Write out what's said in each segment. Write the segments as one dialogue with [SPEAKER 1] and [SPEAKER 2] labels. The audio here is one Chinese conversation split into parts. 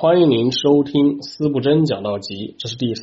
[SPEAKER 1] 欢迎您收听司布真讲道集，这是第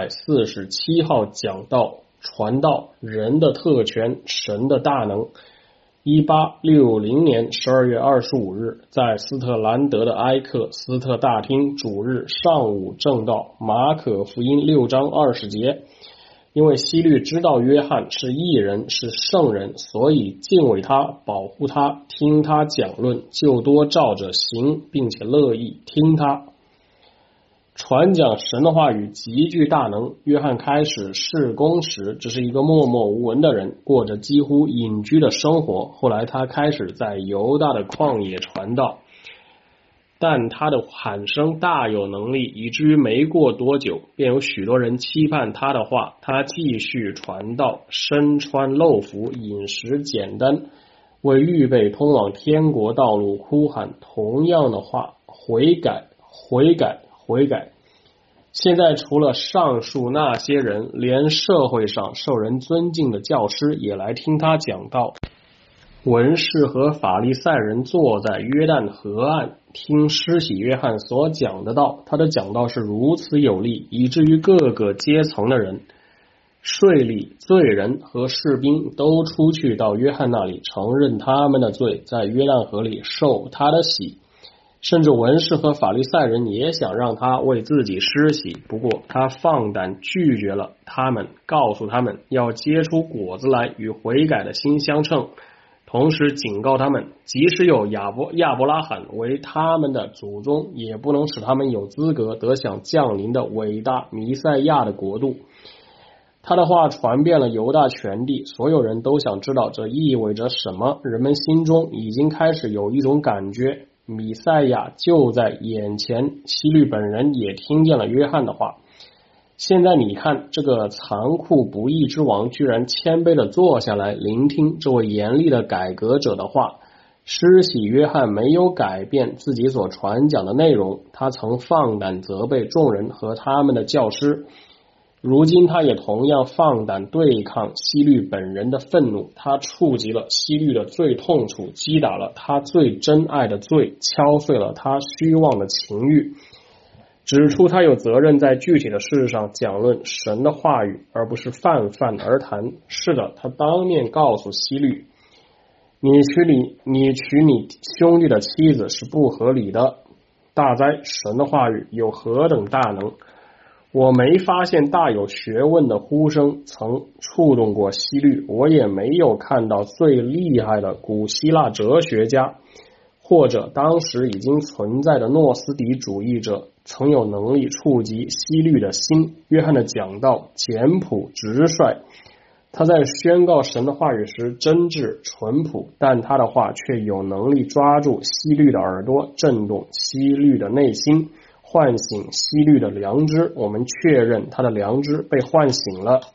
[SPEAKER 1] 347号讲道，传道人的特权，神的大能。1860年12月25日，在斯特兰德的埃克斯特大厅主日上午正道马可福音6章20节。因为希律知道约翰是义人，是圣人，所以敬畏他，保护他，听他讲论，就多照着行，并且乐意听他。传讲神的话语极具大能。约翰开始事工时只是一个默默无闻的人，过着几乎隐居的生活。后来他开始在犹大的旷野传道，但他的喊声大有能力，以至于没过多久便有许多人期盼他的话。他继续传道，身穿陋服，饮食简单，为预备通往天国道路哭喊同样的话：悔改，悔改，悔改。现在除了上述那些人，连社会上受人尊敬的教师也来听他讲道。文士和法利赛人坐在约旦河岸听施洗约翰所讲的道，他的讲道是如此有力，以至于各个阶层的人，税吏、罪人和士兵都出去到约翰那里，承认他们的罪，在约旦河里受他的洗。甚至文士和法利赛人也想让他为自己施洗，不过他放胆拒绝了他们，告诉他们要结出果子来，与悔改的心相称，同时警告他们，即使有亚伯拉罕为他们的祖宗，也不能使他们有资格得享降临的伟大弥赛亚的国度。他的话传遍了犹大全地，所有人都想知道这意味着什么。人们心中已经开始有一种感觉，弥赛亚就在眼前。希律本人也听见了约翰的话。现在你看，这个残酷不义之王居然谦卑地坐下来聆听这位严厉的改革者的话。施洗约翰没有改变自己所传讲的内容，他曾放胆责备众人和他们的教师，如今他也同样放胆对抗希律本人的愤怒。他触及了希律的最痛处，击打了他最珍爱的罪，敲碎了他虚妄的情欲，指出他有责任在具体的事上讲论神的话语，而不是泛泛而谈。是的，他当面告诉希律，你娶你兄弟的妻子是不合理的。大哉，神的话语有何等大能！我没发现大有学问的呼声曾触动过希律，我也没有看到最厉害的古希腊哲学家或者当时已经存在的诺斯底主义者曾有能力触及希律的心。约翰的讲道简朴直率，他在宣告神的话语时真挚淳朴，但他的话却有能力抓住希律的耳朵，震动希律的内心，唤醒希律的良知。我们确认他的良知被唤醒了。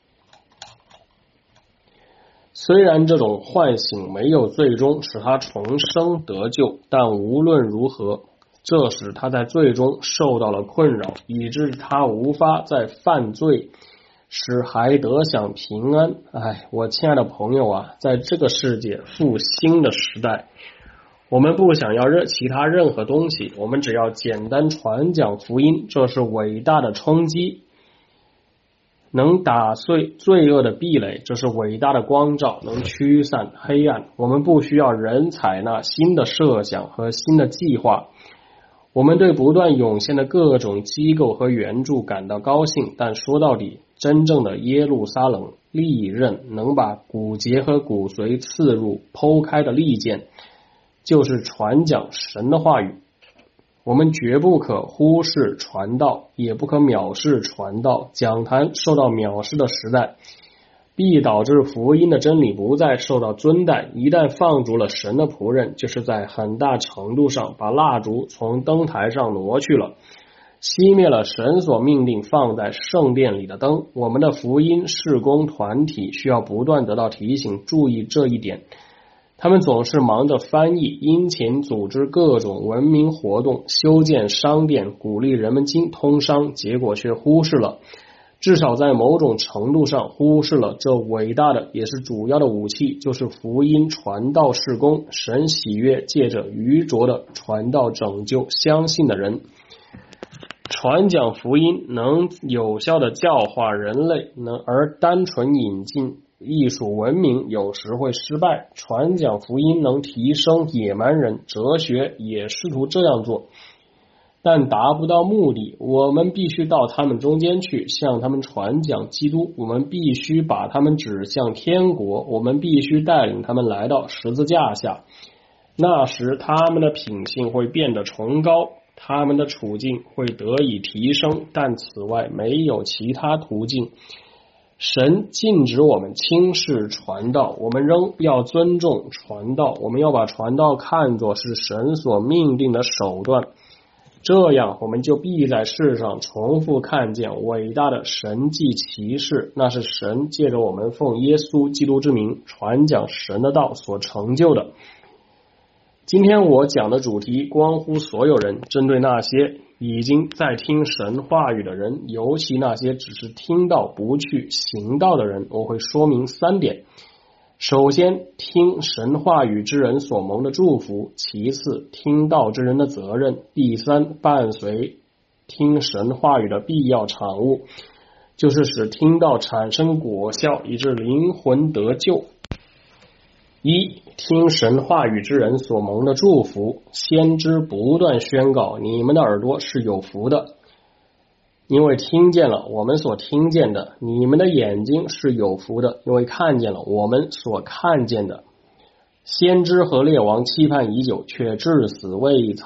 [SPEAKER 1] 虽然这种唤醒没有最终使他重生得救，但无论如何，这使他在罪中受到了困扰，以致他无法在犯罪时还得享平安。我亲爱的朋友啊，在这个世界复兴的时代，我们不想要其他任何东西，我们只要简单传讲福音，这是伟大的冲击，能打碎罪恶的壁垒，这是伟大的光照，能驱散黑暗。我们不需要人采纳新的设想和新的计划。我们对不断涌现的各种机构和援助感到高兴，但说到底，真正的耶路撒冷利刃，能把骨节和骨髓刺入剖开的利剑，就是传讲神的话语。我们绝不可忽视传道，也不可藐视传道。讲坛受到藐视的时代，必导致福音的真理不再受到尊戴。一旦放逐了神的仆人，就是在很大程度上把蜡烛从灯台上挪去了，熄灭了神所命令放在圣殿里的灯。我们的福音事工团体需要不断得到提醒，注意这一点。他们总是忙着翻译，殷勤组织各种文明活动，修建商店，鼓励人们通商，结果却忽视了至少在某种程度上忽视了这伟大的也是主要的武器，就是福音传道事工，神喜悦借着愚拙的传道拯救相信的人。传讲福音能有效的教化人类，而单纯引进艺术文明有时会失败。传讲福音能提升野蛮人，哲学也试图这样做，但达不到目的。我们必须到他们中间去，向他们传讲基督，我们必须把他们指向天国，我们必须带领他们来到十字架下。那时他们的品性会变得崇高，他们的处境会得以提升，但此外没有其他途径。神禁止我们轻视传道，我们仍要尊重传道，我们要把传道看作是神所命定的手段，这样我们就必在世上重复看见伟大的神迹奇事，那是神借着我们奉耶稣基督之名传讲神的道所成就的。今天我讲的主题关乎所有人，针对那些已经在听神话语的人，尤其那些只是听到不去行道的人，我会说明3点。首先，听神话语之人所蒙的祝福；其次，听道之人的责任；第三，伴随听神话语的必要产物，就是使听道产生果效，以致灵魂得救。一、听神话语之人所蒙的祝福。先知不断宣告，你们的耳朵是有福的，因为听见了我们所听见的；你们的眼睛是有福的，因为看见了我们所看见的。先知和列王期盼已久，却至死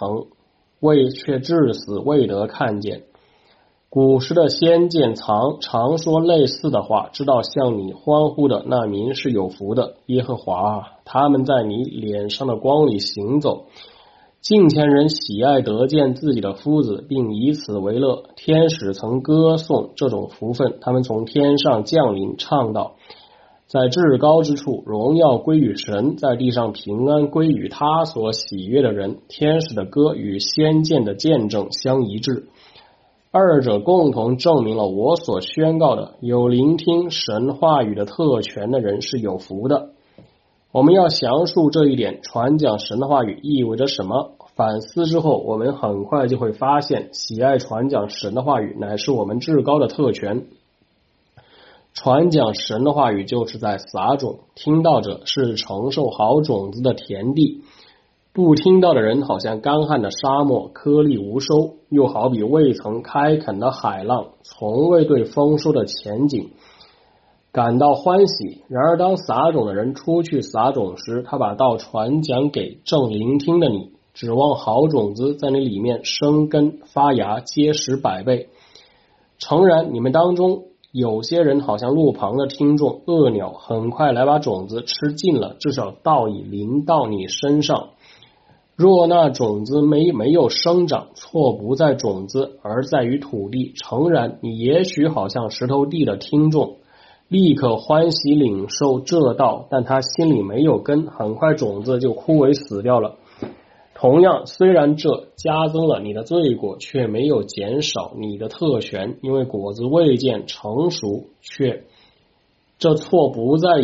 [SPEAKER 1] 未得看见。古时的先见常说类似的话，知道向你欢呼的那民是有福的。耶和华，他们在你脸上的光里行走。敬虔人喜爱得见自己的夫子，并以此为乐。天使曾歌颂这种福分，他们从天上降临，唱道：在至高之处，荣耀归于神；在地上平安归于他所喜悦的人。天使的歌与先见的见证相一致，二者共同证明了我所宣告的，有聆听神话语的特权的人是有福的。我们要详述这一点，传讲神的话语意味着什么。反思之后，我们很快就会发现，喜爱传讲神的话语乃是我们至高的特权。传讲神的话语就是在撒种，听到者是承受好种子的田地，不听到的人好像干旱的沙漠，颗粒无收，又好比未曾开垦的海浪，从未对丰收的前景感到欢喜。然而当撒种的人出去撒种时，他把道传讲给正聆听的你，指望好种子在你里面生根发芽，结实100倍。诚然，你们当中有些人好像路旁的听众，恶鸟很快来把种子吃尽了，至少道已临到你身上。若那种子没有生长，错不在种子，而在于土地。诚然，你也许好像石头地的听众，立刻欢喜领受这道，但他心里没有根，很快种子就枯萎死掉了。同样，虽然这加增了你的罪过，却没有减少你的特权，因为果子未见成熟，这错不在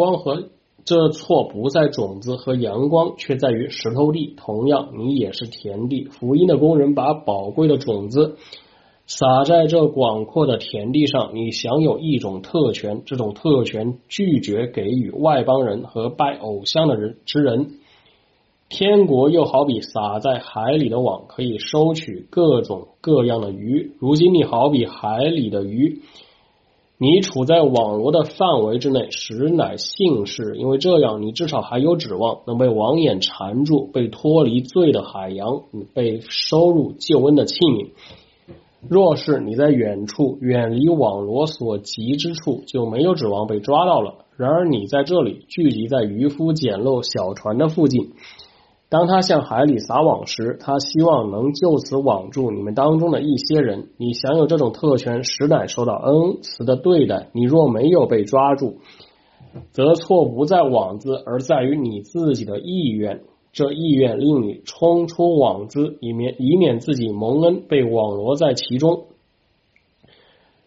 [SPEAKER 1] 种子和阳光，却在于石头地。同样，你也是田地。福音的工人把宝贵的种子撒在这广阔的田地上，你享有一种特权，这种特权拒绝给予外邦人和拜偶像的之人。天国又好比撒在海里的网，可以收取各种各样的鱼。如今你好比海里的鱼，你处在网罗的范围之内，实乃幸事，因为这样你至少还有指望，能被网眼缠住，被脱离罪的海洋，被收入救恩的器皿。若是你在远处，远离网罗所及之处，就没有指望被抓到了。然而你在这里，聚集在渔夫捡漏小船的附近。当他向海里撒网时，他希望能就此网住你们当中的一些人。你享有这种特权，实乃受到恩慈的对待。你若没有被抓住，则错不在网子，而在于你自己的意愿。这意愿令你冲出网子，以免自己蒙恩被网罗在其中。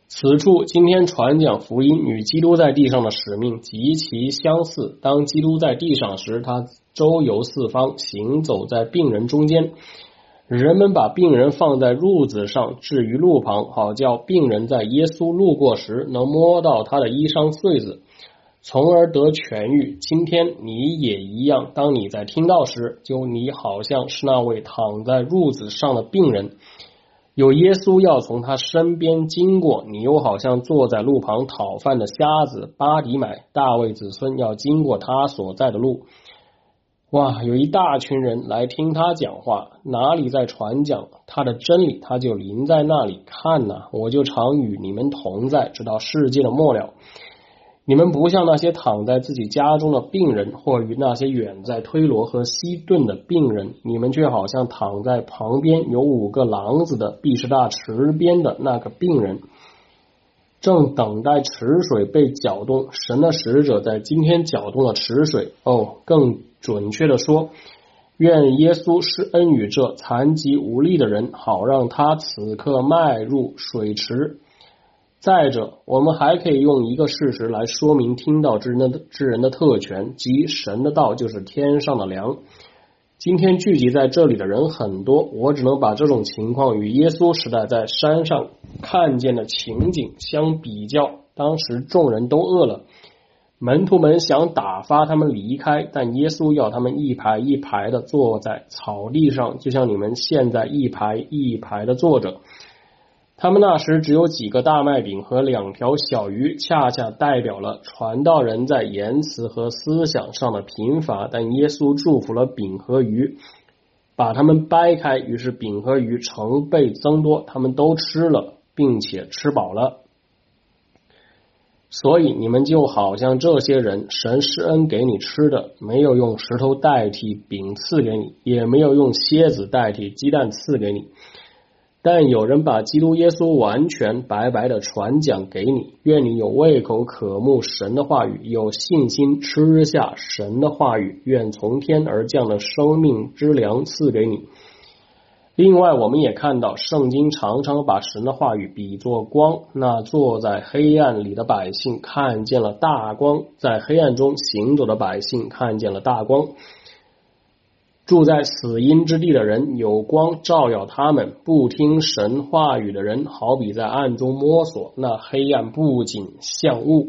[SPEAKER 1] 此处今天传讲福音与基督在地上的使命极其相似。当基督在地上时，他周游四方，行走在病人中间。人们把病人放在褥子上，置于路旁，好叫病人在耶稣路过时能摸到他的衣裳穗子，从而得痊愈。今天你也一样，当你在听到时，就你好像是那位躺在褥子上的病人，有耶稣要从他身边经过，你又好像坐在路旁讨饭的瞎子巴底买，大卫子孙要经过他所在的路。哇，有一大群人来听他讲话，哪里在传讲他的真理，他就临在那里。看哪，我就常与你们同在，直到世界的末了。你们不像那些躺在自己家中的病人，或与那些远在推罗和西顿的病人，你们却好像躺在旁边有5个廊子的毕士大池边的那个病人，正等待池水被搅动。神的使者在今天搅动了池水。更准确的说，愿耶稣施恩于这残疾无力的人，好让他此刻迈入水池。再者，我们还可以用一个事实来说明听道之人的特权，即神的道就是天上的粮。今天聚集在这里的人很多，我只能把这种情况与耶稣时代在山上看见的情景相比较。当时众人都饿了，门徒们想打发他们离开，但耶稣要他们一排一排的坐在草地上，就像你们现在一排一排的坐着。他们那时只有几个大麦饼和2条小鱼，恰恰代表了传道人在言辞和思想上的贫乏，但耶稣祝福了饼和鱼，把它们掰开，于是饼和鱼成倍增多，他们都吃了，并且吃饱了。所以你们就好像这些人，神施恩给你吃的，没有用石头代替饼赐给你，也没有用蝎子代替鸡蛋赐给你，但有人把基督耶稣完全白白的传讲给你。愿你有胃口渴慕神的话语，有信心吃下神的话语，愿从天而降的生命之粮赐给你。另外，我们也看到圣经常常把神的话语比作光，那坐在黑暗里的百姓看见了大光，在黑暗中行走的百姓看见了大光。住在死荫之地的人，有光照耀他们；不听神话语的人，好比在暗中摸索，那黑暗不仅像雾，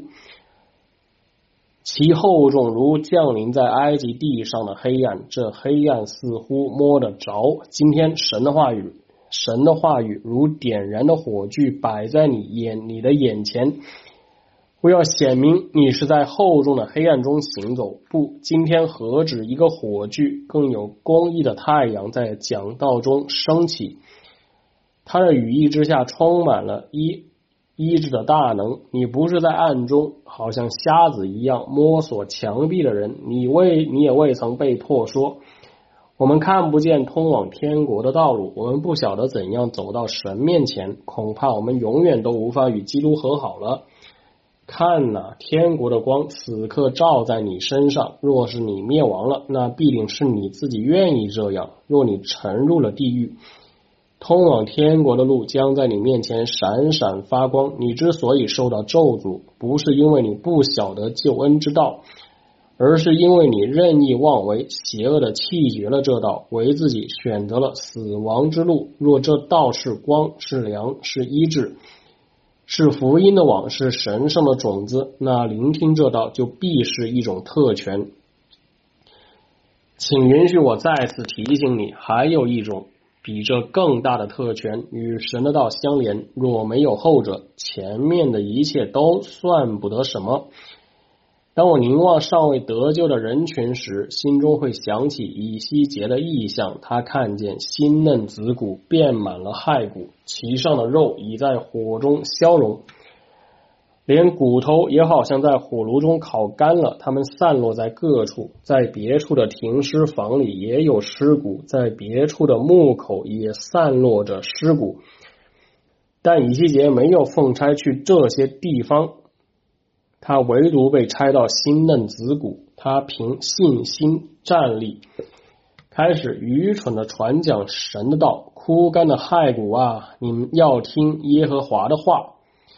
[SPEAKER 1] 其厚重如降临在埃及地上的黑暗，这黑暗似乎摸得着。今天神的话语如点燃的火炬摆在你的眼前，为要显明你是在厚重的黑暗中行走。不，今天何止一个火炬，更有公义的太阳在讲道中升起，它的羽翼之下充满了医治的大能。你不是在暗中好像瞎子一样摸索墙壁的人，你也未曾被迫说，我们看不见通往天国的道路，我们不晓得怎样走到神面前，恐怕我们永远都无法与基督和好了。看哪，天国的光此刻照在你身上，若是你灭亡了，那必定是你自己愿意这样。若你沉入了地狱，通往天国的路将在你面前闪闪发光。你之所以受到咒诅，不是因为你不晓得救恩之道，而是因为你任意妄为，邪恶的弃绝了这道，为自己选择了死亡之路。若这道是光，是良，是医治，是福音的网，是神圣的种子，那聆听这道就必是一种特权。请允许我再次提醒你，还有一种比这更大的特权与神的道相连，若没有后者，前面的一切都算不得什么。当我凝望尚未得救的人群时，心中会想起以西结的异象，他看见新嫩子骨遍满了骸骨，其上的肉已在火中消融，连骨头也好像在火炉中烤干了，它们散落在各处，在别处的停尸房里也有尸骨，在别处的墓口也散落着尸骨。但以西结没有奉差去这些地方，他唯独被差到新嫩子骨，他凭信心站立，开始愚蠢的传讲神的道。枯干的骸骨啊，你们要听耶和华的话。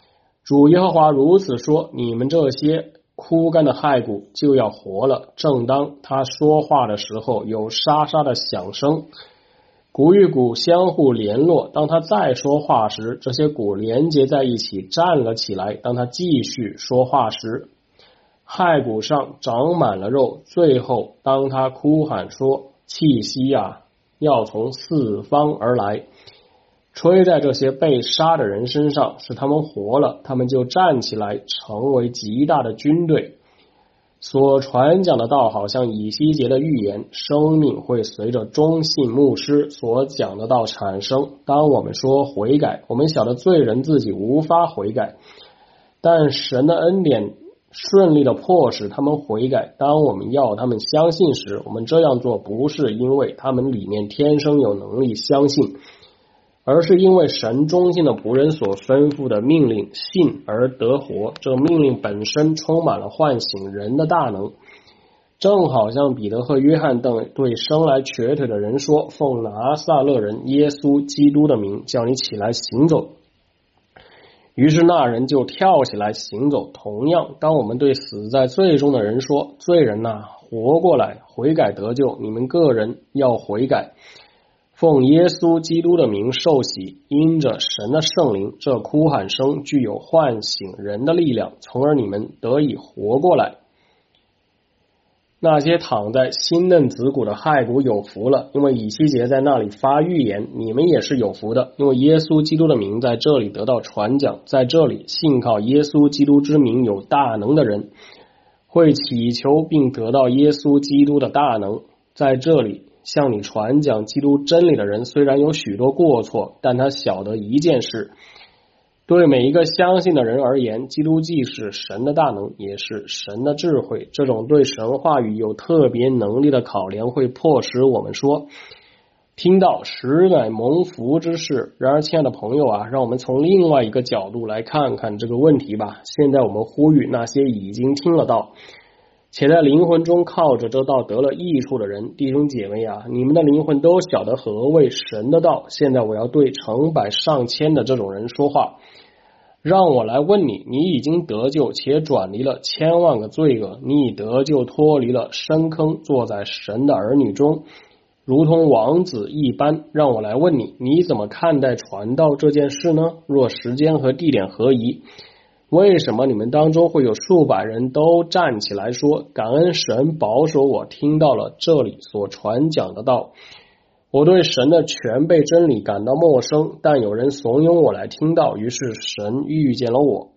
[SPEAKER 1] 主耶和华如此说，你们这些枯干的骸骨就要活了。正当他说话的时候，有沙沙的响声，骨与骨相互联络。当他再说话时，这些骨连接在一起站了起来。当他继续说话时，骸骨上长满了肉。最后当他哭喊说，气息啊，要从四方而来，吹在这些被杀的人身上，使他们活了，他们就站起来，成为极大的军队。所传讲的道好像以西结的预言，生命会随着忠信牧师所讲的道产生。当我们说悔改，我们晓得罪人自己无法悔改，但神的恩典顺利的迫使他们悔改。当我们要他们相信时，我们这样做不是因为他们里面天生有能力相信，而是因为神忠心的仆人所吩咐的命令，信而得活。这命令本身充满了唤醒人的大能，正好像彼得和约翰等对生来瘸腿的人说，奉拿撒勒人耶稣基督的名，叫你起来行走。于是那人就跳起来行走。同样，当我们对死在罪中的人说，罪人啊，活过来，悔改得救，你们个人要悔改，奉耶稣基督的名受洗，因着神的圣灵，这哭喊声具有唤醒人的力量，从而你们得以活过来。那些躺在新嫩子骨的骸骨有福了，因为以西结在那里发预言，你们也是有福的，因为耶稣基督的名在这里得到传讲。在这里信靠耶稣基督之名有大能的人，会祈求并得到耶稣基督的大能。在这里向你传讲基督真理的人虽然有许多过错，但他晓得一件事，对每一个相信的人而言，基督既是神的大能，也是神的智慧。这种对神话语有特别能力的考量会迫使我们说，听到实乃蒙福之事。然而亲爱的朋友啊，让我们从另外一个角度来看看这个问题吧。现在我们呼吁那些已经听了道且在灵魂中靠着这道得了益处的人，弟兄姐妹啊，你们的灵魂都晓得何谓神的道。现在我要对成百上千的这种人说话，让我来问你，你已经得救且转离了千万个罪恶，你已得救脱离了深坑，坐在神的儿女中如同王子一般。让我来问你，你怎么看待传道这件事呢？若时间和地点合宜，为什么你们当中会有数百人都站起来说，感恩神保守我听到了这里所传讲的道，我对神的全备真理感到陌生，但有人怂恿我来听到，于是神遇见了我。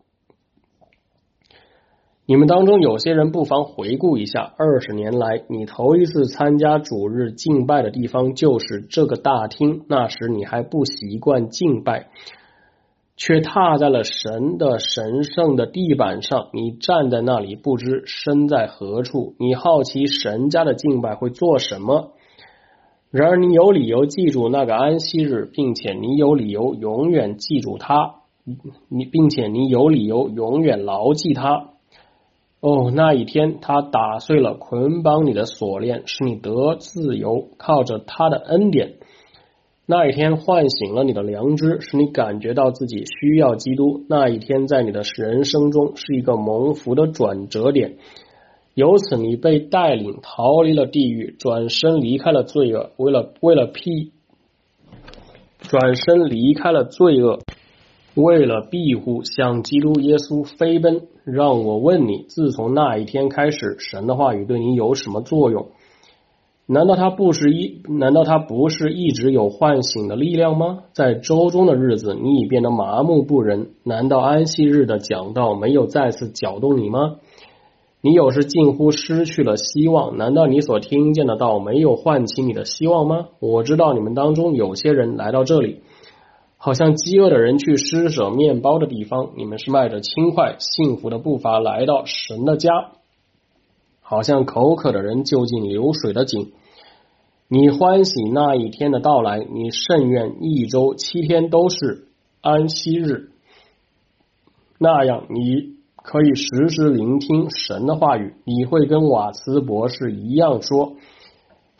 [SPEAKER 1] 你们当中有些人不妨回顾一下，20年来你头一次参加主日敬拜的地方就是这个大厅，那时你还不习惯敬拜，却踏在了神的神圣的地板上，你站在那里不知身在何处，你好奇神家的敬拜会做什么。然而你有理由记住那个安息日，并且你有理由永远记住它，并且你有理由永远牢记它。那一天他打碎了捆绑你的锁链，使你得自由，靠着他的恩典。那一天唤醒了你的良知，使你感觉到自己需要基督。那一天在你的人生中是一个蒙福的转折点，由此你被带领逃离了地狱，转身离开了罪恶，转身离开了罪恶，为了庇护向基督耶稣飞奔。让我问你，自从那一天开始，神的话语对你有什么作用？难道它不是一直有唤醒的力量吗？在周中的日子你已变得麻木不仁，难道安息日的讲道没有再次搅动你吗？你有时近乎失去了希望，难道你所听见的道没有唤起你的希望吗？我知道你们当中有些人来到这里，好像饥饿的人去施舍面包的地方，你们是迈着轻快幸福的步伐来到神的家，好像口渴的人就近流水的井。你欢喜那一天的到来，你甚愿1周7天都是安息日，那样你可以时时聆听神的话语。你会跟瓦茨博士一样说，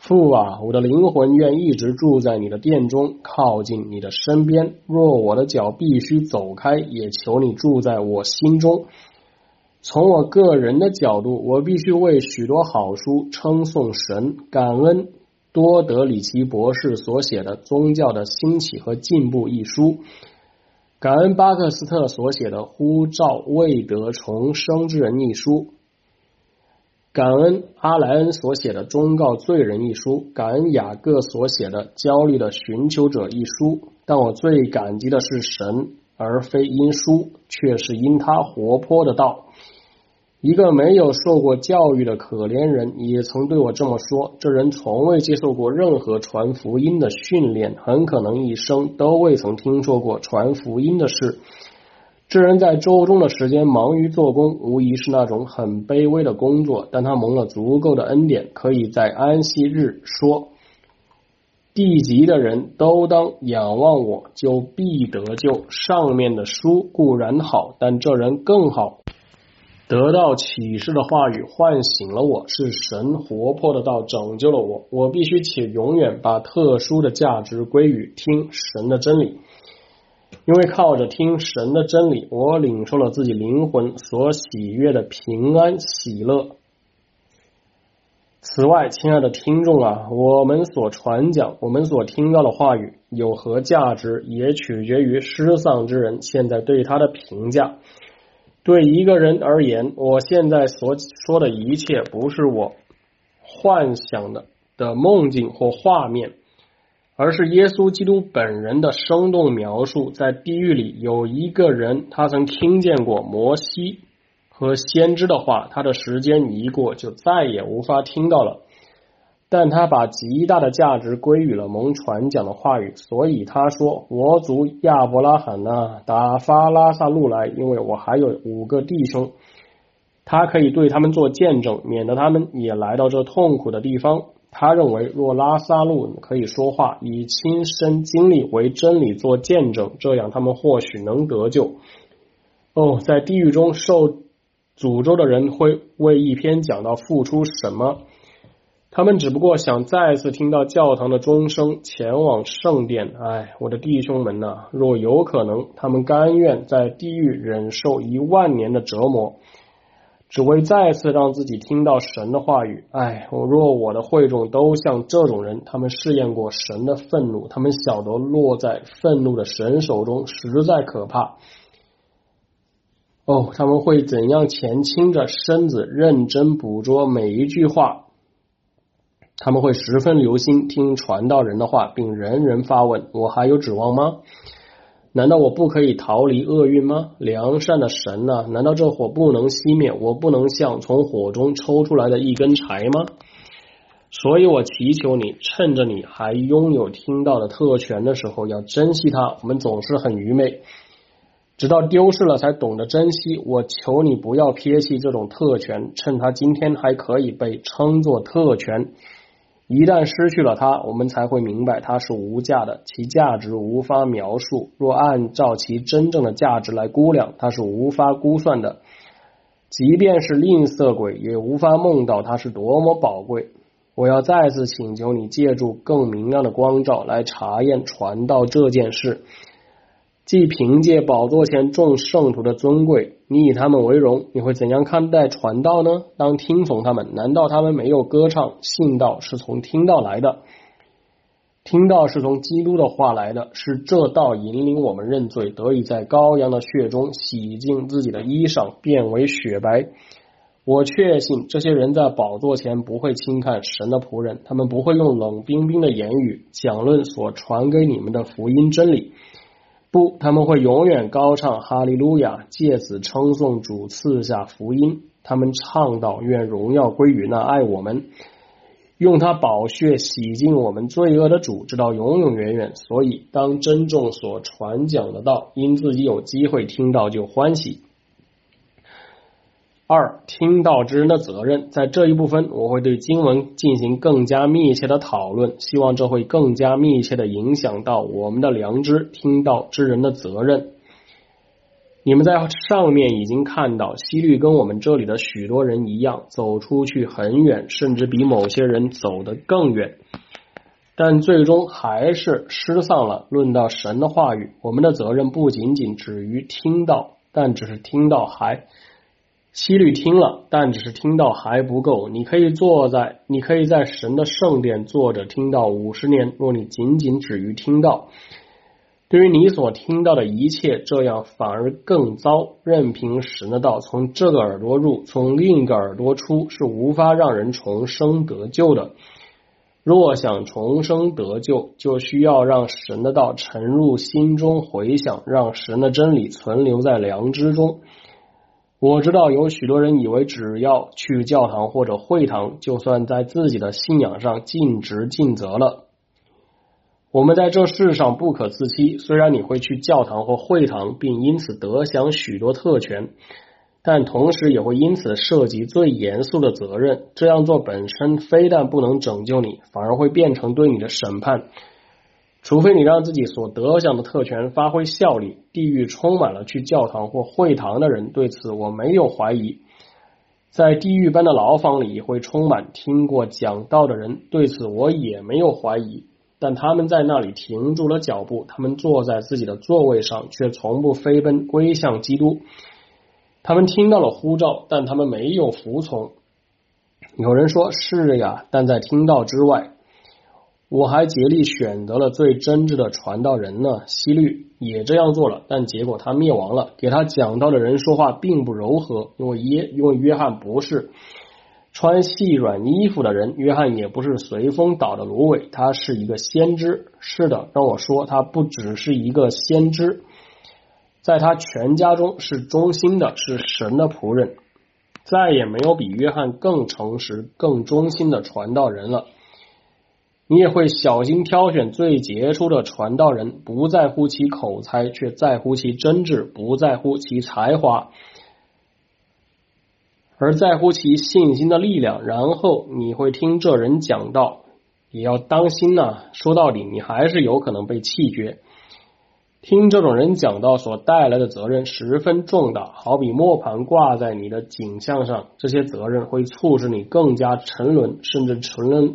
[SPEAKER 1] 父啊，我的灵魂愿一直住在你的殿中，靠近你的身边。若我的脚必须走开，也求你住在我心中。从我个人的角度，我必须为许多好书称颂神，感恩多德里奇博士所写的《宗教的兴起和进步》一书，感恩巴克斯特所写的《呼召未得重生之人》一书，感恩阿莱恩所写的《忠告罪人》一书，感恩雅各所写的《焦虑的寻求者》一书。但我最感激的是神，而非因书，却是因他活泼的道。一个没有受过教育的可怜人也曾对我这么说，这人从未接受过任何传福音的训练，很可能一生都未曾听说过传福音的事。这人在周中的时间忙于做工，无疑是那种很卑微的工作，但他蒙了足够的恩典，可以在安息日说，地级的人都当仰望我，就必得救。上面的书固然好，但这人更好。得到启示的话语唤醒了我，是神活泼的道拯救了我。我必须且永远把特殊的价值归于听神的真理，因为靠着听神的真理，我领受了自己灵魂所喜悦的平安喜乐。此外，亲爱的听众啊，我们所传讲，我们所听到的话语有何价值，也取决于失丧之人现在对他的评价。对一个人而言，我现在所说的一切不是我幻想的梦境或画面，而是耶稣基督本人的生动描述。在地狱里有一个人，他曾听见过摩西和先知的话，他的时间一过就再也无法听到了，但他把极大的价值归于了蒙传讲的话语，所以他说，我主亚伯拉罕啊，打发拉撒路来，因为我还有5个弟兄，他可以对他们做见证，免得他们也来到这痛苦的地方。他认为若拉撒路可以说话，以亲身经历为真理做见证，这样他们或许能得救。在地狱中受诅咒的人会为一篇讲道付出什么？他们只不过想再次听到教堂的钟声，前往圣殿。我的弟兄们啊，若有可能，他们甘愿在地狱忍受10000年的折磨，只为再次让自己听到神的话语。若我的会众都像这种人，他们试验过神的愤怒，他们晓得落在愤怒的神手中实在可怕。他们会怎样前倾着身子，认真捕捉每一句话。他们会十分留心听传道人的话，并人人发问，我还有指望吗？难道我不可以逃离厄运吗？良善的神啊，难道这火不能熄灭？我不能像从火中抽出来的一根柴吗？所以我祈求你，趁着你还拥有听到的特权的时候，要珍惜它。我们总是很愚昧，直到丢失了才懂得珍惜。我求你不要撇弃这种特权，趁它今天还可以被称作特权。一旦失去了它，我们才会明白它是无价的，其价值无法描述。若按照其真正的价值来估量，它是无法估算的。即便是吝啬鬼，也无法梦到它是多么宝贵。我要再次请求你借助更明亮的光照来查验传道这件事。既凭借宝座前众圣徒的尊贵，你以他们为荣，你会怎样看待传道呢？当听从他们，难道他们没有歌唱？信道是从听道来的，听道是从基督的话来的，是这道引领我们认罪，得以在羔羊的血中洗净自己的衣裳，变为雪白。我确信这些人在宝座前不会轻看神的仆人，他们不会用冷冰冰的言语讲论所传给你们的福音真理。不，他们会永远高唱哈利路亚，借此称颂主赐下福音。他们唱道，愿荣耀归于那爱我们，用他宝血洗净我们罪恶的主，直到永永远远。所以当真正所传讲的道，因自己有机会听到就欢喜。2. 听道之人的责任。在这一部分，我会对经文进行更加密切的讨论，希望这会更加密切的影响到我们的良知。听道之人的责任。 你们在上面已经看到，希律跟我们这里的许多人一样，走出去很远，甚至比某些人走得更远，但最终还是失丧了。论到神的话语，我们的责任不仅仅止于听到，但只是听到希律听了，但只是听到还不够。你可以在神的圣殿坐着听到50年，若你仅仅止于听到，对于你所听到的一切，这样反而更糟。任凭神的道从这个耳朵入，从另一个耳朵出，是无法让人重生得救的。若想重生得救，就需要让神的道沉入心中回响，让神的真理存留在良知中。我知道有许多人以为只要去教堂或者会堂，就算在自己的信仰上尽职尽责了。我们在这世上不可自欺，虽然你会去教堂或会堂，并因此得享许多特权，但同时也会因此涉及最严肃的责任。这样做本身非但不能拯救你，反而会变成对你的审判。除非你让自己所得享的特权发挥效力。地狱充满了去教堂或会堂的人，对此我没有怀疑。在地狱般的牢房里会充满听过讲道的人，对此我也没有怀疑。但他们在那里停住了脚步，他们坐在自己的座位上，却从不飞奔归向基督。他们听到了呼召，但他们没有服从。有人说是呀，但在听到之外，我还竭力选择了最真挚的传道人呢。希律也这样做了，但结果他灭亡了。给他讲道的人说话并不柔和，因为约翰不是穿细软衣服的人，约翰也不是随风倒的芦苇，他是一个先知。是的，让我说，他不只是一个先知，在他全家中是忠心的，是神的仆人。再也没有比约翰更诚实、更忠心的传道人了。你也会小心挑选最杰出的传道人，不在乎其口才，却在乎其真挚；不在乎其才华，而在乎其信心的力量。然后你会听这人讲道，也要当心啊，说到底你还是有可能被弃绝。听这种人讲道所带来的责任十分重大，好比磨盘挂在你的颈项上，这些责任会促使你更加沉沦，甚至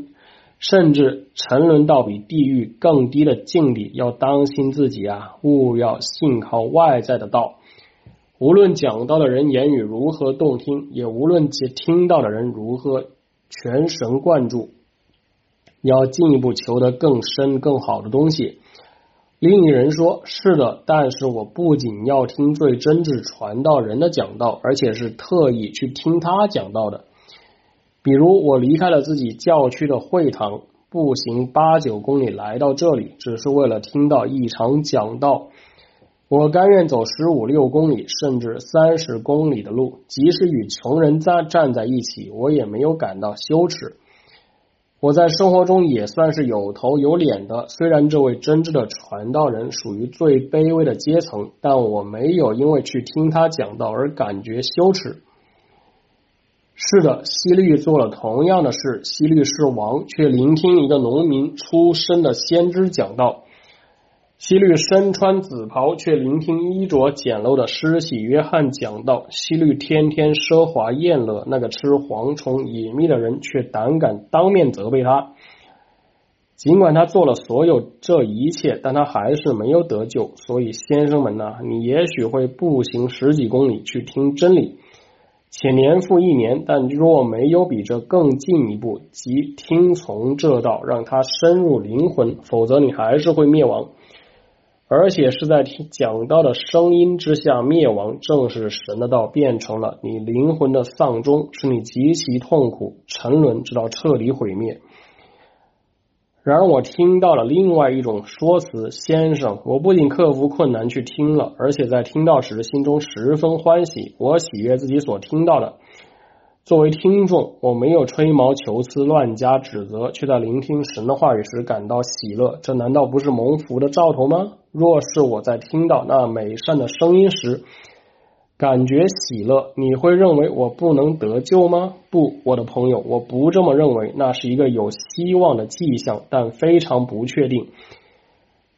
[SPEAKER 1] 沉沦到比地狱更低的境地。要当心自己啊，勿要信靠外在的道。无论讲道的人言语如何动听，也无论听到的人如何全神贯注，要进一步求得更深更好的东西。另一人说，是的，但是我不仅要听最真挚传道人的讲道，而且是特意去听他讲道的。比如我离开了自己教区的会堂，步行8-9公里来到这里，只是为了听到一场讲道。我甘愿走15-16公里甚至30公里的路，即使与穷人站在一起，我也没有感到羞耻。我在生活中也算是有头有脸的，虽然这位真挚的传道人属于最卑微的阶层，但我没有因为去听他讲道而感觉羞耻。是的，希律做了同样的事。希律是王，却聆听一个农民出身的先知讲道。希律身穿紫袍，却聆听衣着简陋的施洗约翰讲道。希律天天奢华宴乐，那个吃蝗虫野蜜的人却胆敢当面责备他。尽管他做了所有这一切，但他还是没有得救。所以先生们啊，你也许会步行10几公里去听真理，且年复一年，但若没有比这更进一步，即听从这道，让它深入灵魂，否则你还是会灭亡。而且是在讲道的声音之下灭亡，正是神的道变成了你灵魂的丧钟，使你极其痛苦沉沦，直到彻底毁灭。然而我听到了另外一种说辞，先生，我不仅克服困难去听了，而且在听到时心中十分欢喜，我喜悦自己所听到的。作为听众，我没有吹毛求疵乱加指责，却在聆听神的话语时感到喜乐，这难道不是蒙福的兆头吗？若是我在听到那美善的声音时感觉喜乐，你会认为我不能得救吗？不，我的朋友，我不这么认为，那是一个有希望的迹象，但非常不确定。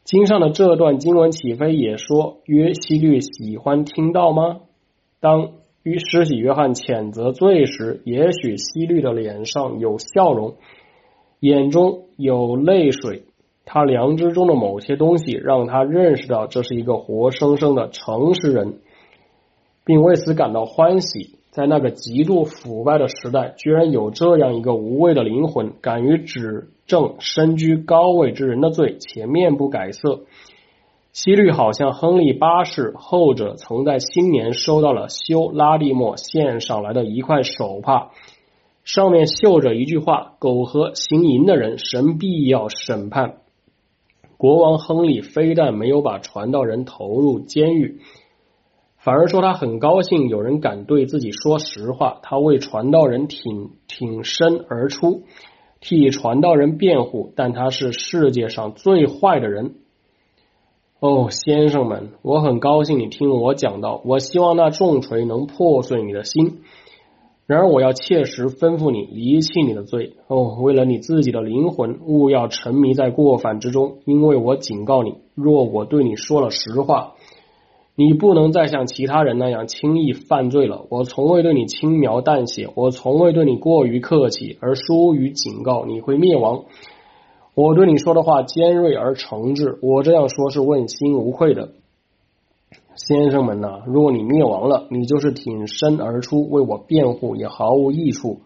[SPEAKER 1] 经上的这段经文起飞也说，约希律喜欢听到吗？当施洗约翰谴责罪时，也许希律的脸上有笑容，眼中有泪水，他良知中的某些东西让他认识到这是一个活生生的诚实人，并为此感到欢喜。在那个极度腐败的时代，居然有这样一个无畏的灵魂，敢于指正身居高位之人的罪，且面不改色。希律好像亨利八世，后者曾在新年收到了修拉蒂莫献上来的一块手帕，上面绣着一句话：苟合行淫的人，神必要审判。国王亨利非但没有把传道人投入监狱，反而说他很高兴有人敢对自己说实话，他为传道人挺身而出，替传道人辩护，但他是世界上最坏的人。先生们，我很高兴你听我讲到，我希望那重锤能破碎你的心。然而我要切实吩咐你离弃你的罪。为了你自己的灵魂，勿要沉迷在过犯之中，因为我警告你，若我对你说了实话，你不能再像其他人那样轻易犯罪了。我从未对你轻描淡写，我从未对你过于客气而疏于警告你会灭亡。我对你说的话尖锐而诚挚，我这样说是问心无愧的。先生们呐，若你灭亡了，你就是挺身而出为我辩护也毫无益处。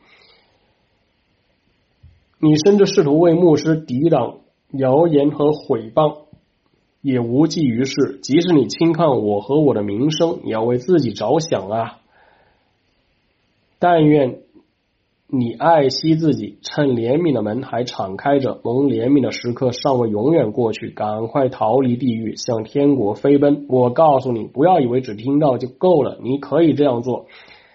[SPEAKER 1] 你甚至试图为牧师抵挡谣言和毁谤，也无济于事。即使你轻看我和我的名声，也要为自己着想啊。但愿你爱惜自己，趁怜悯的门还敞开着，蒙怜悯的时刻尚未永远过去，赶快逃离地狱，向天国飞奔。我告诉你，不要以为只听到就够了，你可以这样做，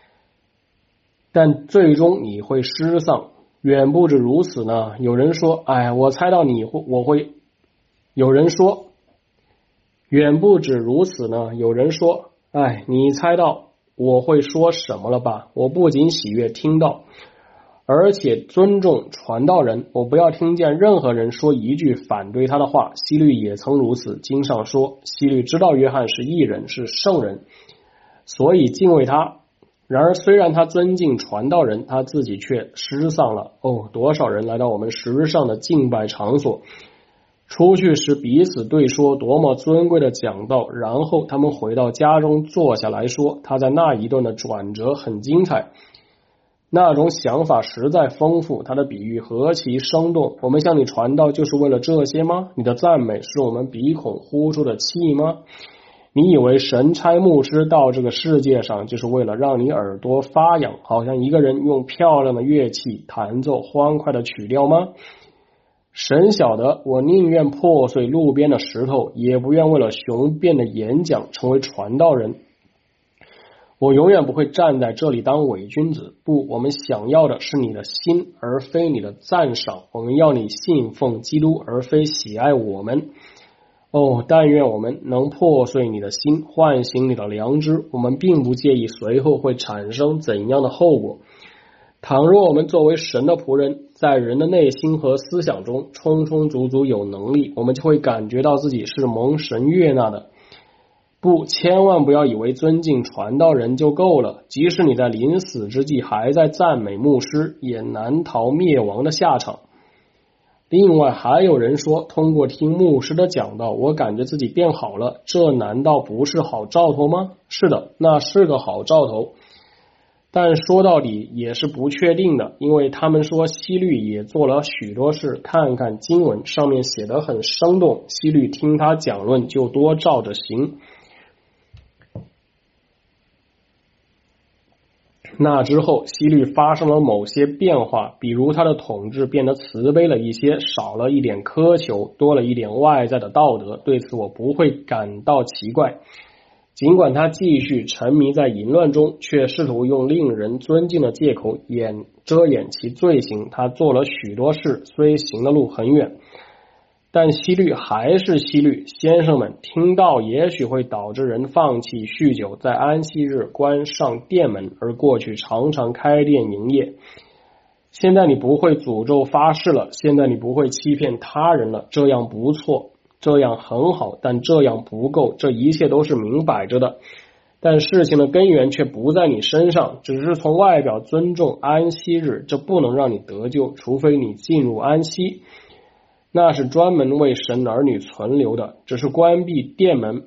[SPEAKER 1] 但最终你会失丧。远不止如此呢。有人说，我猜到我会。有人说，远不止如此呢。有人说，你猜到我会说什么了吧？我不仅喜悦听到，而且尊重传道人，我不要听见任何人说一句反对他的话。希律也曾如此，经上说，希律知道约翰是义人，是圣人，所以敬畏他。然而虽然他尊敬传道人，他自己却失丧了。多少人来到我们时日上的敬拜场所，出去时彼此对说多么尊贵的讲道，然后他们回到家中坐下来说，他在那一段的转折很精彩，那种想法实在丰富，他的比喻何其生动。我们向你传道就是为了这些吗？你的赞美是我们鼻孔呼出的气吗？你以为神差牧师到这个世界上就是为了让你耳朵发痒，好像一个人用漂亮的乐器弹奏欢快的曲调吗？神晓得，我宁愿破碎路边的石头，也不愿为了雄辩的演讲成为传道人。我永远不会站在这里当伪君子。不，我们想要的是你的心，而非你的赞赏。我们要你信奉基督，而非喜爱我们。但愿我们能破碎你的心，唤醒你的良知。我们并不介意随后会产生怎样的后果。倘若我们作为神的仆人，在人的内心和思想中充充足足有能力，我们就会感觉到自己是蒙神悦纳的。不，千万不要以为尊敬传道人就够了，即使你在临死之际还在赞美牧师，也难逃灭亡的下场。另外还有人说，通过听牧师的讲道，我感觉自己变好了，这难道不是好兆头吗？是的，那是个好兆头，但说到底也是不确定的，因为他们说希律也做了许多事。看看经文上面写得很生动，希律听他讲论就多照着行。那之后希律发生了某些变化，比如他的统治变得慈悲了一些，少了一点苛求，多了一点外在的道德。对此我不会感到奇怪。尽管他继续沉迷在淫乱中，却试图用令人尊敬的借口遮掩其罪行。他做了许多事，虽行的路很远，但希律还是希律。先生们，听到也许会导致人放弃酗酒，在安息日关上店门，而过去常常开店营业。现在你不会诅咒发誓了，现在你不会欺骗他人了，这样不错。 这样很好，但这样不够，这一切都是明摆着的。但事情的根源却不在你身上，只是从外表尊重安息日，这不能让你得救，除非你进入安息。那是专门为神儿女存留的，只是关闭殿门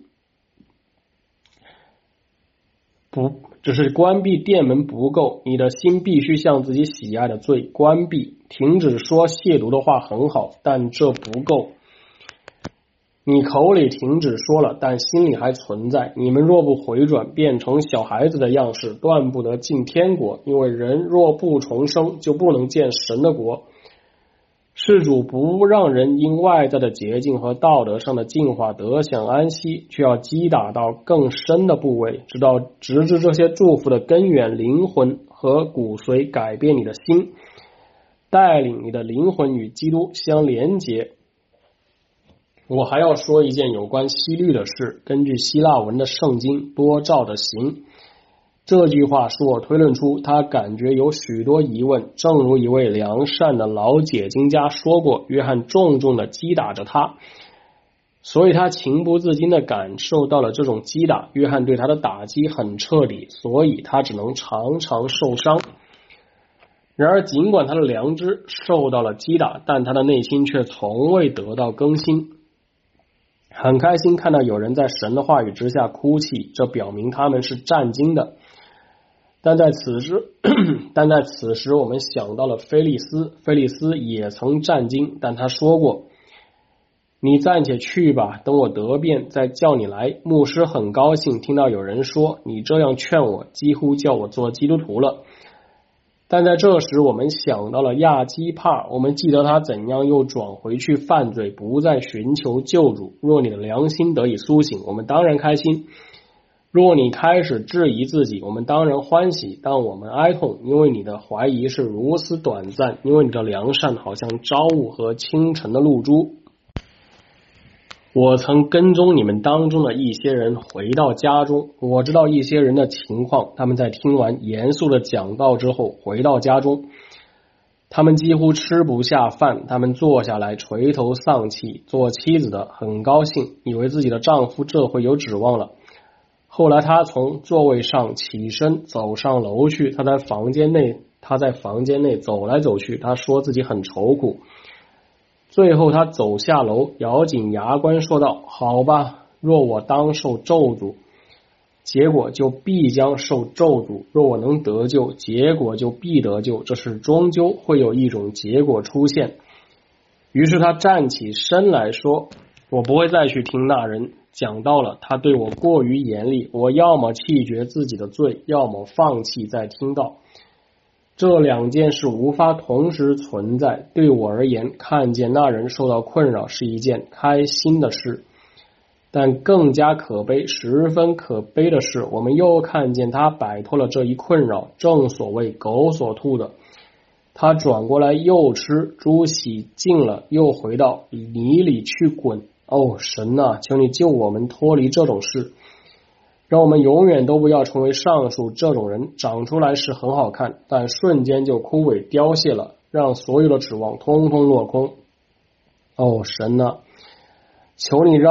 [SPEAKER 1] 不够，你的心必须向自己喜爱的罪关闭。停止说亵渎的话很好，但这不够。你口里停止说了，但心里还存在。你们若不回转，变成小孩子的样式，断不得进天国。因为人若不重生，就不能见神的国。事主不让人因外在的洁净和道德上的净化得享安息，却要击打到更深的部位，直至这些祝福的根源灵魂和骨髓改变你的心，带领你的灵魂与基督相连结。我还要说一件有关希律的事，根据希腊文的圣经多照着行。这句话使我推论出他感觉有许多疑问，正如一位良善的老解经家说过，约翰重重地击打着他，所以他情不自禁地感受到了这种击打。约翰对他的打击很彻底，所以他只能常常受伤。然而尽管他的良知受到了击打，但他的内心却从未得到更新。很开心看到有人在神的话语之下哭泣，这表明他们是战惊的。但在此时我们想到了菲利斯也曾战惊，但他说过，你暂且去吧，等我得便再叫你来。牧师很高兴听到有人说，你这样劝我，几乎叫我做基督徒了。但在这时我们想到了亚基帕，我们记得他怎样又转回去犯罪，不再寻求救主。若你的良心得以苏醒，我们当然开心；若你开始质疑自己，我们当然欢喜，但我们哀痛，因为你的怀疑是如此短暂，因为你的良善好像朝雾和清晨的露珠。我曾跟踪你们当中的一些人回到家中，我知道一些人的情况，他们在听完严肃的讲道之后回到家中，他们几乎吃不下饭，他们坐下来垂头丧气。做妻子的很高兴，以为自己的丈夫这回有指望了。后来她从座位上起身走上楼去，她在房间内走来走去，她说自己很愁苦。最后他走下楼，咬紧牙关说道，好吧，若我当受咒诅，结果就必将受咒诅；若我能得救，结果就必得救，这是终究会有一种结果出现。于是他站起身来说，我不会再去听那人讲道了，他对我过于严厉，我要么弃绝自己的罪，要么放弃再听到。这两件事无法同时存在，对我而言，看见那人受到困扰是一件开心的事，但更加可悲，十分可悲的是，我们又看见他摆脱了这一困扰，正所谓狗所吐的，他转过来又吃，猪洗净了又回到泥里去滚。哦，神啊，求你救我们脱离这种事，让我们永远都不要成为上述这种人。长出来是很好看，但瞬间就枯萎凋谢了，让所有的指望通通落空。哦，神啊，求你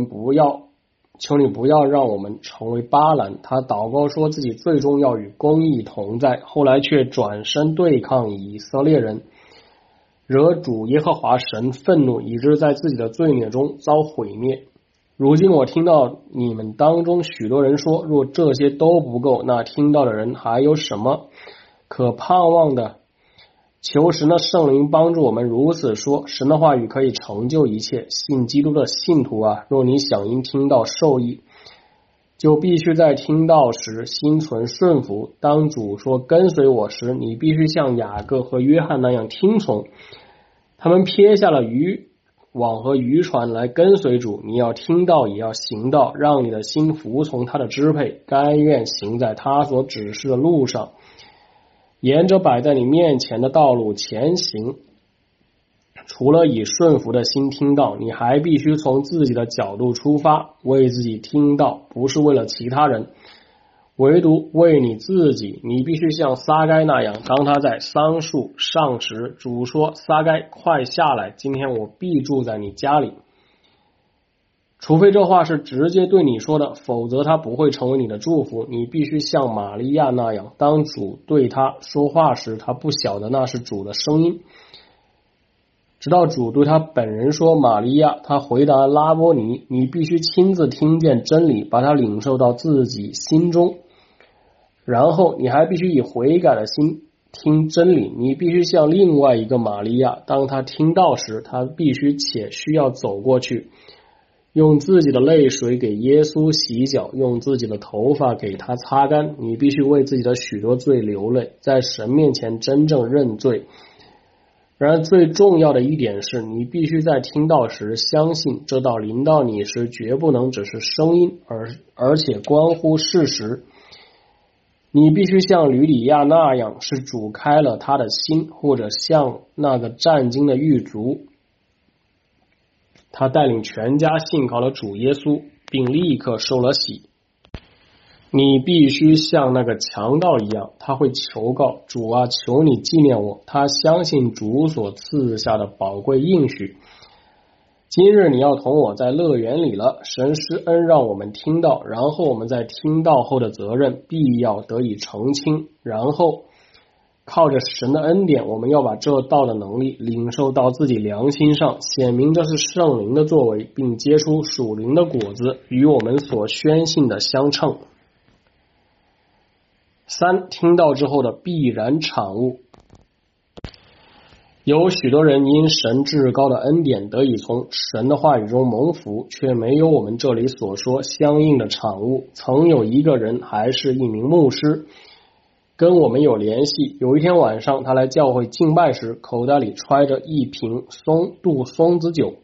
[SPEAKER 1] 不要让我们成为巴兰。他祷告说自己最终要与公义同在，后来却转身对抗以色列人，惹主耶和华神愤怒，以致在自己的罪孽中遭毁灭。如今我听到你们当中许多人说，若这些都不够，那听到的人还有什么可盼望的？求神的圣灵帮助我们如此说，神的话语可以成就一切。信基督的信徒啊，若你想因听到受益，就必须在听到时心存顺服。当主说跟随我时，你必须像雅各和约翰那样听从。他们撇下了渔网和渔船来跟随主，你要听到也要行道，让你的心服从他的支配，甘愿行在他所指示的路上，沿着摆在你面前的道路前行。除了以顺服的心听到，你还必须从自己的角度出发，为自己听到，不是为了其他人，唯独为你自己。你必须像撒该那样，当他在桑树上时，主说，撒该快下来，今天我必住在你家里。 除非这话是直接对你说的，否则它不会成为你的祝福。你必须像玛利亚那样，当主对他说话时，他不晓得那是主的声音，直到主对他本人说玛利亚，他回答拉波尼。你必须亲自听见真理，把它领受到自己心中，然后你还必须以悔改的心听真理。你必须像另外一个玛利亚，当他听到时，他必须且需要走过去，用自己的泪水给耶稣洗脚，用自己的头发给他擦干。你必须为自己的许多罪流泪，在神面前真正认罪。然而最重要的一点是，你必须在听到时相信，这道临到你时绝不能只是声音，而且关乎事实。你必须像吕底亚那样，是主开了他的心，或者像那个战惊的狱卒，他带领全家信靠了主耶稣，并立刻受了洗。你必须像那个强盗一样，他会求告主啊，求你纪念我。他相信主所赐下的宝贵应许。今日你要同我在乐园里了，神施恩让我们听到，然后我们在听到后的责任必要得以澄清，然后靠着神的恩典，我们要把这道的能力领受到自己良心上，显明这是圣灵的作为，并结出属灵的果子，与我们所宣信的相称。3. 听到之后的必然产物。有许多人因神至高的恩典得以从神的话语中蒙福，却没有我们这里所说相应的产物。曾有一个人还是一名牧师，跟我们有联系。有一天晚上，他来教会敬拜时，口袋里揣着一瓶杜松子酒。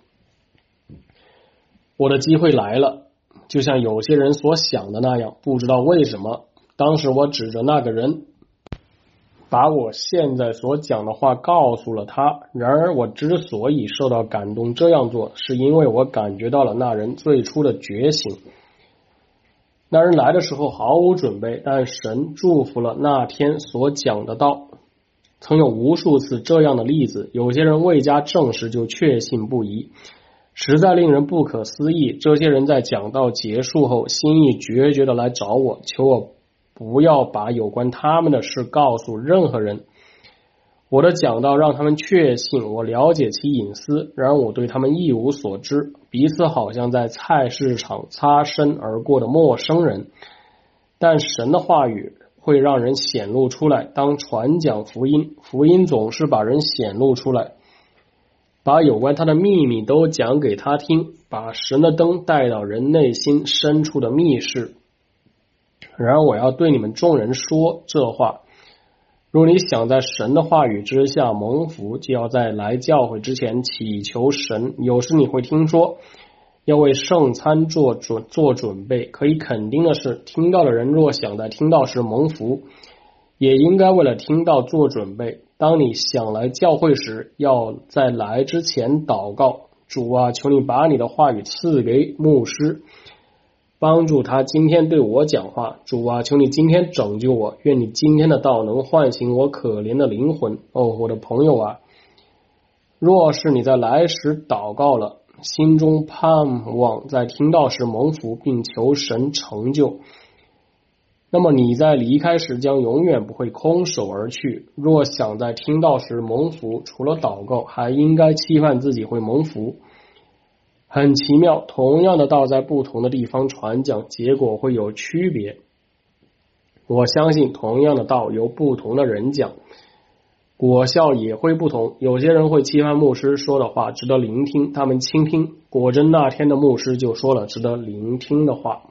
[SPEAKER 1] 我的机会来了，就像有些人所想的那样，不知道为什么，当时我指着那个人，把我现在所讲的话告诉了他。然而我之所以受到感动这样做，是因为我感觉到了那人最初的觉醒。那人来的时候毫无准备，但神祝福了那天所讲的道。曾有无数次这样的例子，有些人未加证实就确信不疑，实在令人不可思议。这些人在讲道结束后，心意决绝的来找我，求我不要把有关他们的事告诉任何人。我的讲道让他们确信我了解其隐私，然而我对他们一无所知，彼此好像在菜市场擦身而过的陌生人。但神的话语会让人显露出来，当传讲福音，福音总是把人显露出来，把有关他的秘密都讲给他听，把神的灯带到人内心深处的密室。然而我要对你们众人说这话，若你想在神的话语之下蒙福，就要在来教会之前祈求神。有时你会听说要为圣餐做准备，可以肯定的是，听到的人若想在听到时蒙福，也应该为了听到做准备。当你想来教会时，要在来之前祷告，主啊，求你把你的话语赐给牧师，帮助他今天对我讲话。主啊，求你今天拯救我，愿你今天的道能唤醒我可怜的灵魂。我的朋友啊，若是你在来时祷告了，心中盼望在听到时蒙福，并求神成就，那么你在离开时将永远不会空手而去。若想在听到时蒙福，除了祷告，还应该期盼自己会蒙福。很奇妙，同样的道在不同的地方传讲，结果会有区别。我相信同样的道由不同的人讲，果效也会不同。有些人会期盼牧师说的话值得聆听，他们倾听，果真那天的牧师就说了值得聆听的话。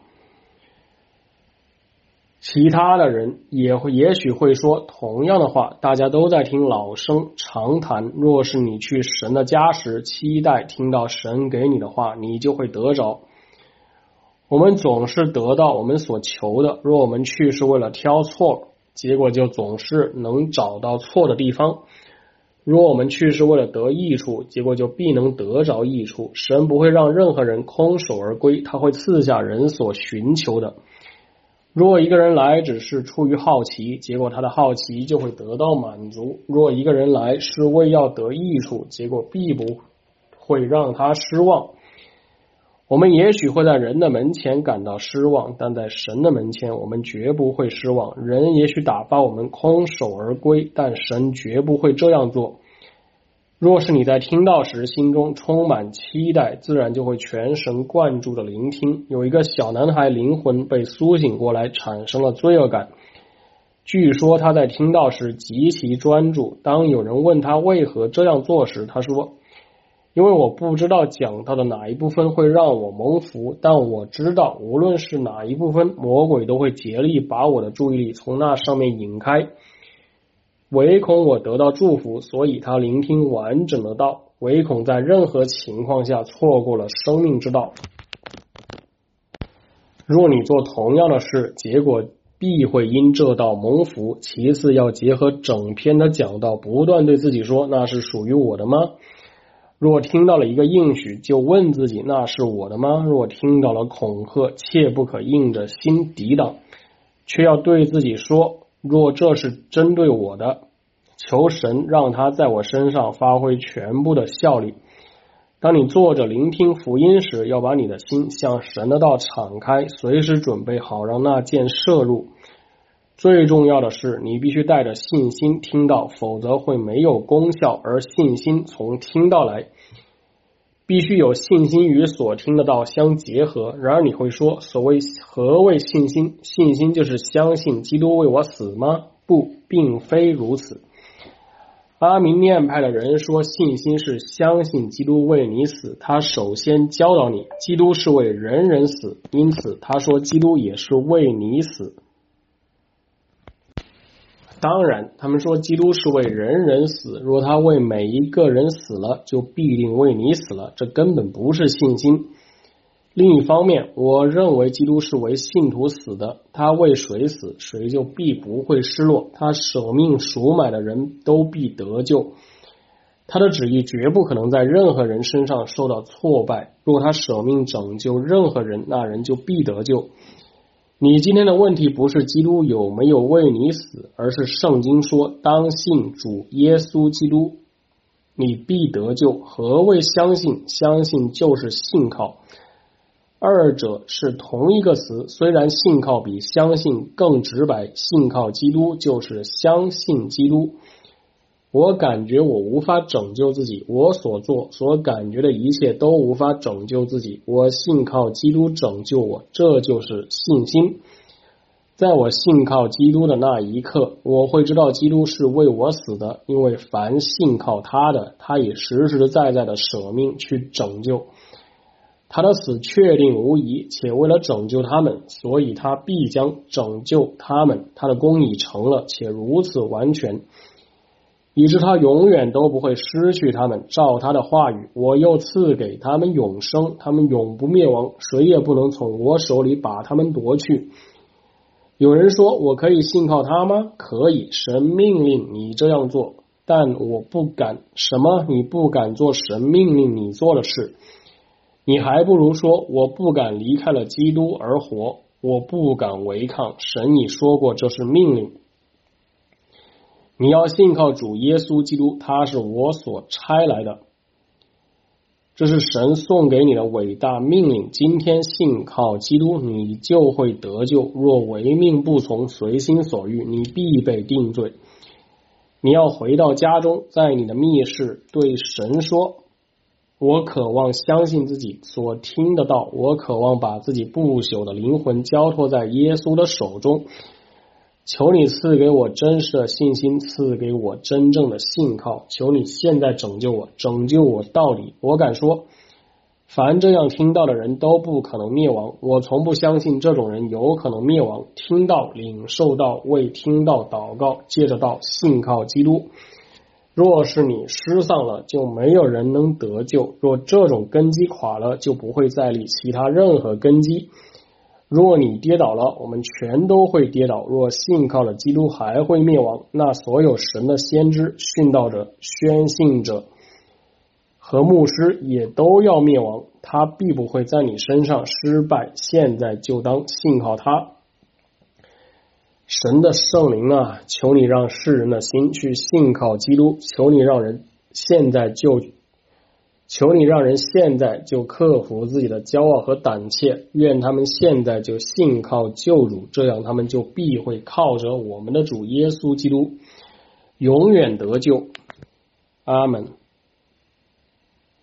[SPEAKER 1] 其他的人也许会说同样的话，大家都在听老生常谈。若是你去神的家时期待听到神给你的话，你就会得着。我们总是得到我们所求的，若我们去是为了挑错，结果就总是能找到错的地方。若我们去是为了得益处，结果就必能得着益处。神不会让任何人空手而归，他会赐下人所寻求的。若一个人来只是出于好奇，结果他的好奇就会得到满足。若一个人来是为要得益处，结果必不会让他失望。 我们也许会在人的门前感到失望，但在神的门前我们绝不会失望。人也许打发我们空手而归，但神绝不会这样做。若是你在听到时心中充满期待，自然就会全神贯注的聆听。有一个小男孩灵魂被苏醒过来，产生了罪恶感。据说他在听到时极其专注，当有人问他为何这样做时，他说，因为我不知道讲到的哪一部分会让我蒙福，但我知道无论是哪一部分，魔鬼都会竭力把我的注意力从那上面引开，唯恐我得到祝福，所以他聆听完整的道，唯恐在任何情况下错过了生命之道。若你做同样的事，结果必会因这道蒙福。其次要结合整篇的讲道，不断对自己说，那是属于我的吗？若听到了一个应许，就问自己，那是我的吗？若听到了恐吓，切不可硬着心抵挡，却要对自己说，若这是针对我的，求神让他在我身上发挥全部的效力。当你坐着聆听福音时，要把你的心向神的道敞开，随时准备好让那箭射入。最重要的是，你必须带着信心听到，否则会没有功效，而信心从听到来。必须有信心与所听的道相结合。然而你会说，何谓信心？信心就是相信基督为我死吗？不，并非如此。阿明念派的人说，信心是相信基督为你死。他首先教导你，基督是为人人死，因此他说基督也是为你死。当然，他们说基督是为人人死，若他为每一个人死了，就必定为你死了，这根本不是信心。另一方面，我认为基督是为信徒死的，他为谁死，谁就必不会失落，他舍命赎买的人都必得救。他的旨意绝不可能在任何人身上受到挫败，若他舍命拯救任何人，那人就必得救。你今天的问题不是基督有没有为你死，而是圣经说当信主耶稣基督，你必得救。何谓相信？相信就是信靠，二者是同一个词，虽然信靠比相信更直白，信靠基督就是相信基督。我感觉我无法拯救自己，我所做所感觉的一切都无法拯救自己，我信靠基督拯救我，这就是信心。在我信靠基督的那一刻，我会知道基督是为我死的，因为凡信靠他的，他也实实在在的舍命去拯救。他的死确定无疑，且为了拯救他们，所以他必将拯救他们，他的功已成了，且如此完全，以致他永远都不会失去他们。照他的话语，我又赐给他们永生，他们永不灭亡，谁也不能从我手里把他们夺去。有人说，我可以信靠他吗？可以，神命令你这样做，但我不敢。什么？你不敢做神命令你做的事？你还不如说，我不敢离开了基督而活，我不敢违抗。神已说过这是命令。你要信靠主耶稣基督，他是我所差来的，这是神送给你的伟大命令。今天信靠基督，你就会得救。若违命不从，随心所欲，你必被定罪。你要回到家中，在你的密室对神说，我渴望相信自己所听得到，我渴望把自己不朽的灵魂交托在耶稣的手中。求你赐给我真实的信心，赐给我真正的信靠。求你现在拯救我，拯救我到底。我敢说，凡这样听到的人都不可能灭亡。我从不相信这种人有可能灭亡。听到、领受到、为听到祷告，借着道信靠基督。若是你失丧了，就没有人能得救。若这种根基垮了，就不会再立其他任何根基。若你跌倒了，我们全都会跌倒。若信靠了基督还会灭亡，那所有神的先知、殉道者、宣信者和牧师也都要灭亡。他必不会在你身上失败。现在就当信靠他。神的圣灵啊，求你让世人的心去信靠基督，求你让人现在就求你让人现在就克服自己的骄傲和胆怯，愿他们现在就信靠救主，这样他们就必会靠着我们的主耶稣基督永远得救。阿们。